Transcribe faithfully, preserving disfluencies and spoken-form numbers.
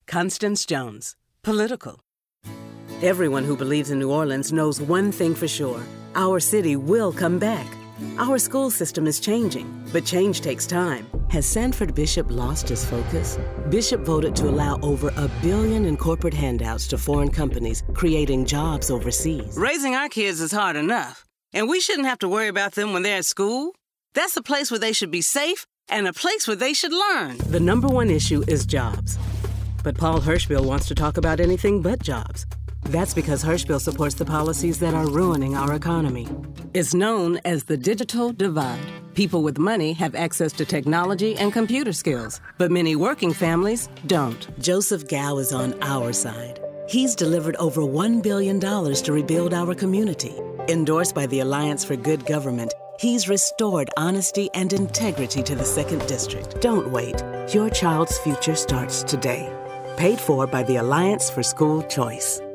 Constance Jones, political. Everyone who believes in New Orleans knows one thing for sure. Our city will come back. Our school system is changing, but change takes time. Has Sanford Bishop lost his focus? Bishop voted to allow over a billion in corporate handouts to foreign companies, creating jobs overseas. Raising our kids is hard enough, and we shouldn't have to worry about them when they're at school. That's a place where they should be safe and a place where they should learn. The number one issue is jobs. But Paul Hirschbill wants to talk about anything but jobs. That's because Hirschbill supports the policies that are ruining our economy. It's known as the digital divide. People with money have access to technology and computer skills, but many working families don't. Joseph Gao is on our side. He's delivered over one billion dollars to rebuild our community. Endorsed by the Alliance for Good Government, he's restored honesty and integrity to the second District. Don't wait. Your child's future starts today. Paid for by the Alliance for School Choice.